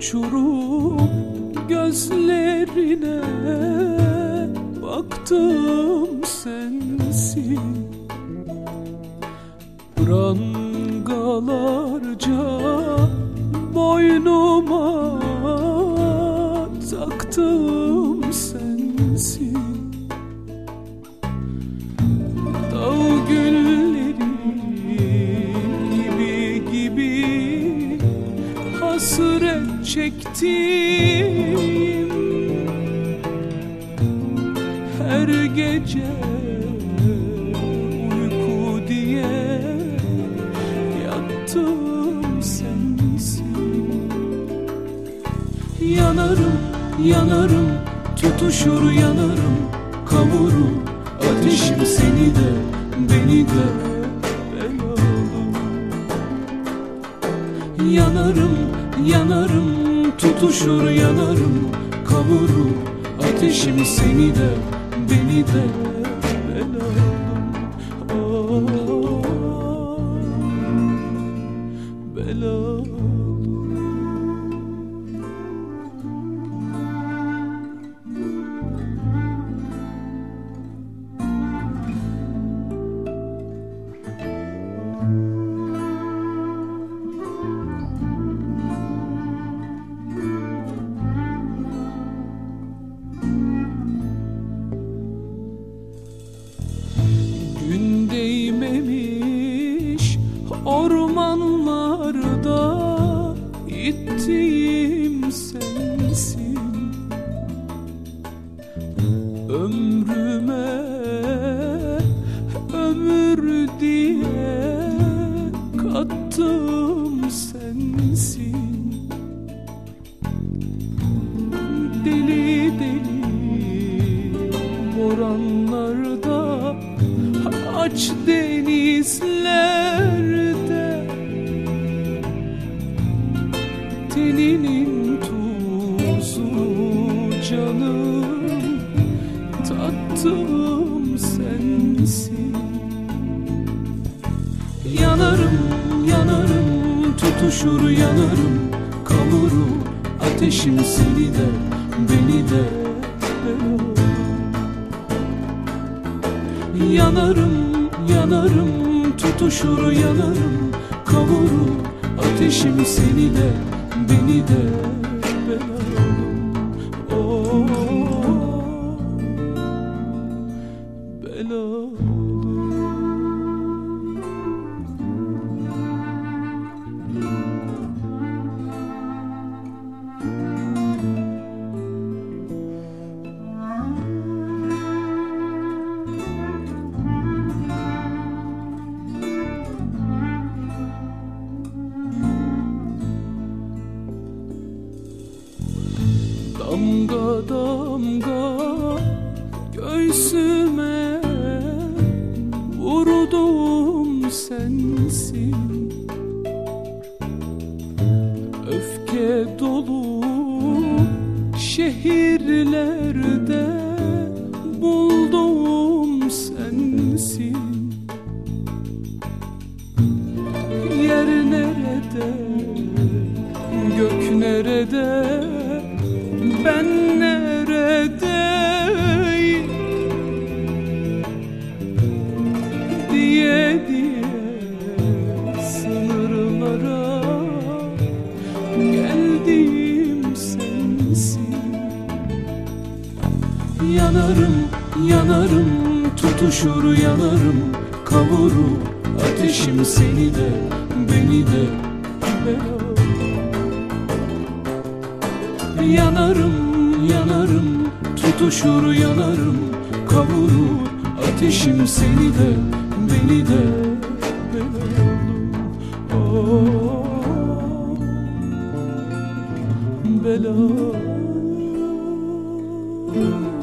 uçurum gözlerine baktım sensin. Prangalarca boynuma taktım sensin. Dağ gülleri gibi hasret çektim her gece. Uyku diye yattım sensin. Yanarım, yanarım, tutuşur yanarım, kavurur ateşim seni de beni de belalım. Yanarım, yanarım, tutuşur yanarım, kavurur ateşim seni de beni de belalım. Belalım. Gün değmemiş ormanlarda gittiğim sensin. Ömrüme ömür diye kattım sensin. Deli deli boranlarda, aç denizlerde teninin tuzunu canım tattım sensin. Yanarım, yanarım, tutuşur yanarım, kavurur ateşim seni de beni de belalım. Yanarım, yanarım, tutuşur yanarım, kavurur ateşim seni de beni de belalım. Oh, belalım. Damga damga göğsüme vurdum sensin. Öfke dolu şehirlerde buldum sensin. Yer nerede, gök nerede, ben neredeyim diye sınırlara geldim sensin. Yanarım, yanarım, tutuşur yanarım, kavurur ateşim seni de beni de belalım. Yanarım, yanarım, tutuşur yanarım, kavurur ateşim seni de beni de belalım. Oh, belalım.